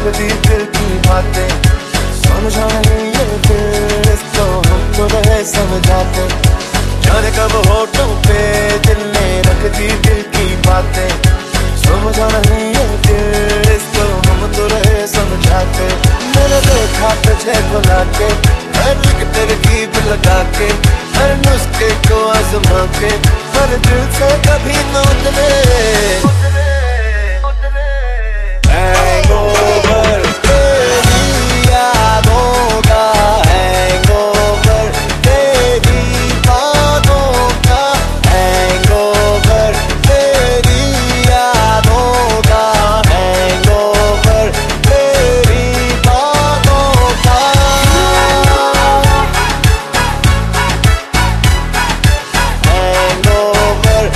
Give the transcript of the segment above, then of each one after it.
लगती दिल की बातें, समझा नहीं ये दिल इसको हम तो रहे समझाते। जाने कब होठों पे दिल ने रख दी दिल की बातें, समझा नहीं ये दिल इसको हम तो रहे समझाते। मैंने देखा तुझे भुला के, हर एक तरकीब लगा के, हर नुस्खे को आजमा के, पर दिल से कभी न उतरे। हैंगओवर तेरी यादों का, हैंगओवर तेरी बातों का, हैंगओवर तेरी यादों का, हैंगओवर तेरी बातों का। हैंगओवर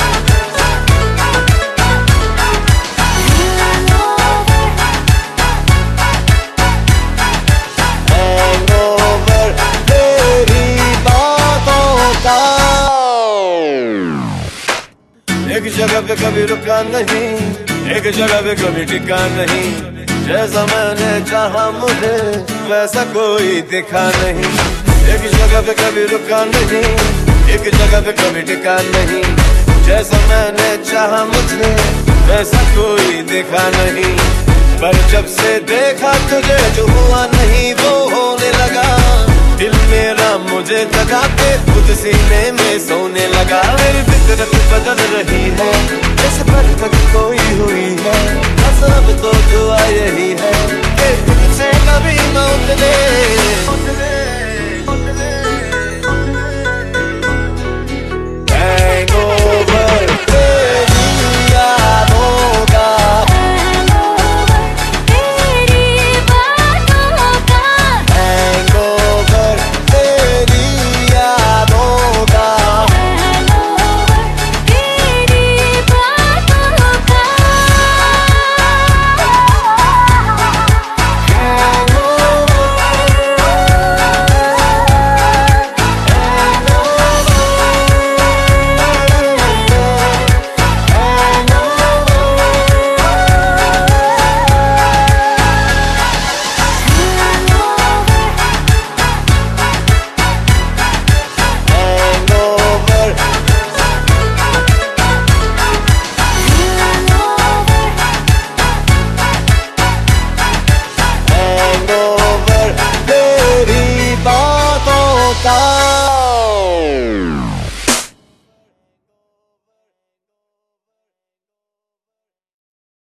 एक जगह पे कभी रुका नहीं, एक जगह पे कभी टिका नहीं, जैसा मैंने चाहा मुझे वैसा कोई दिखा नहीं। एक जगह पे कभी रुका नहीं, एक जगह पे कभी टिका नहीं, जैसा मैंने चाहा मुझे वैसा कोई दिखा नहीं। पर जब से देखा तुझे जो हुआ नहीं वो होने लगा, दिल मेरा मुझे जगा के खुद सीने में सोने लगा। मेरी फितरत बदल रही है जैसे बरकत कोई हुई है, सब तो दुआ यही है कि तुझसे कभी न उतरे। हैंगओवर तेरी यादों का, का